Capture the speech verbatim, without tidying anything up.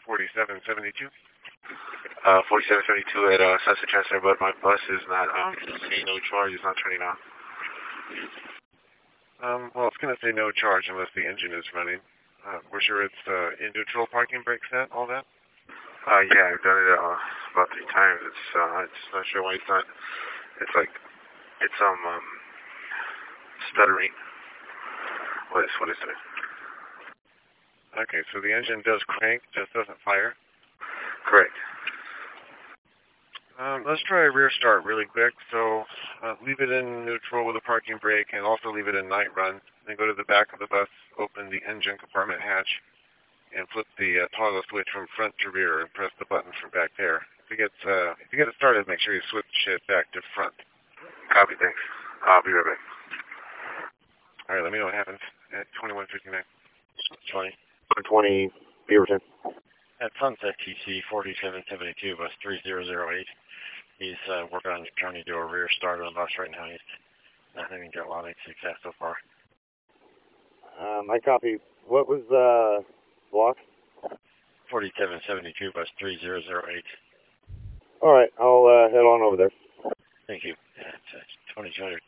forty-seven seventy-two. Uh, forty-seven seventy-two at uh, Sunset Transfer, but my bus is not, um, saying no charge, it's not turning on. Um, well, it's going to say no charge unless the engine is running. Uh, we're sure it's uh, in neutral, parking brake set, all that? Uh, yeah, I've done it uh, about three times. It's, uh, it's not sure why it's not, it's like, it's, um, um stuttering. What is, what is it? Okay, so the engine does crank, just doesn't fire? Correct. Um, let's try a rear start really quick. So uh, leave it in neutral with a parking brake and also leave it in night run. Then go to the back of the bus, open the engine compartment hatch, and flip the uh, toggle switch from front to rear and press the button from back there. If you get, uh, if you get it started, make sure you switch it back to front. Copy, thanks. I'll be right back. All right, let me know what happens at twenty-one fifty-nine. twenty. one twenty, Beaverton. At Sunset T C forty-seven seventy-two, bus three zero zero eight. He's uh, working on trying to do a rear start on the bus right now. He's not having got a lot of success so far. Um, I copy. What was the uh, block? forty-seven seventy-two, bus three zero zero eight. All right, I'll uh, head on over there. Thank you. Yeah, it's uh, twenty-two hundred.